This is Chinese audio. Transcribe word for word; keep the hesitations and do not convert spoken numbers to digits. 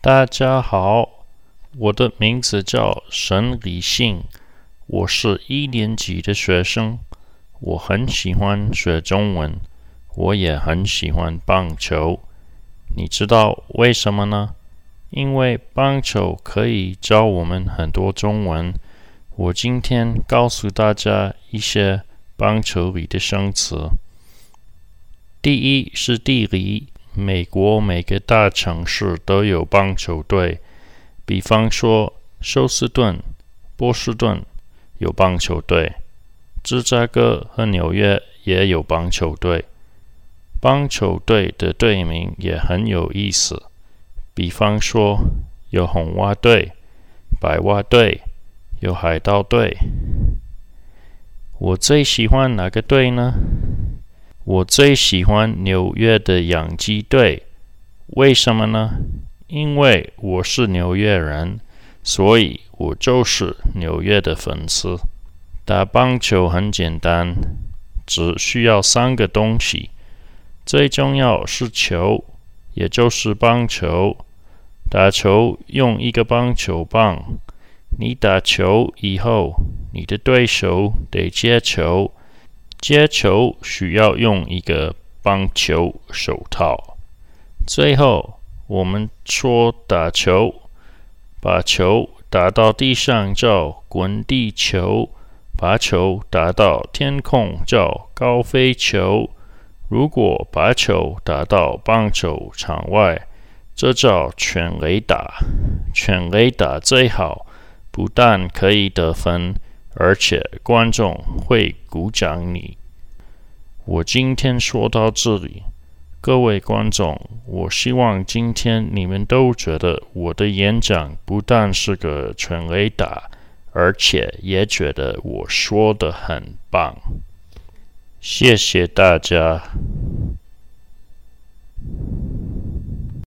大家好，我的名字叫沈礼信，我是一年级的学生。我很喜欢学中文，我也很喜欢棒球。你知道为什么呢？因为棒球可以教我们很多中文。我今天告诉大家一些棒球里的生词。第一是地理。美国每个大城市都有棒球队，比方说休斯顿、波士顿有棒球队，芝加哥和纽约也有棒球队。棒球队的队名也很有意思，比方说有红袜队、白袜队，有海盗队。我最喜欢哪个队呢？我最喜欢纽约的洋基队，为什么呢？因为我是纽约人，所以我就是纽约的粉丝。打棒球很简单，只需要三个东西，最重要是球，也就是棒球。打球用一个棒球棒，你打球以后，你的对手得接球。接球需要用一个棒球手套。最后，我们说打球，把球打到地上叫滚地球，把球打到天空叫高飞球。如果把球打到棒球场外，这叫全垒打。全垒打最好，不但可以得分，而且观众会鼓掌你。我今天说到这里，各位观众，我希望今天你们都觉得我的演讲不但是个全垒打，而且也觉得我说得很棒。谢谢大家。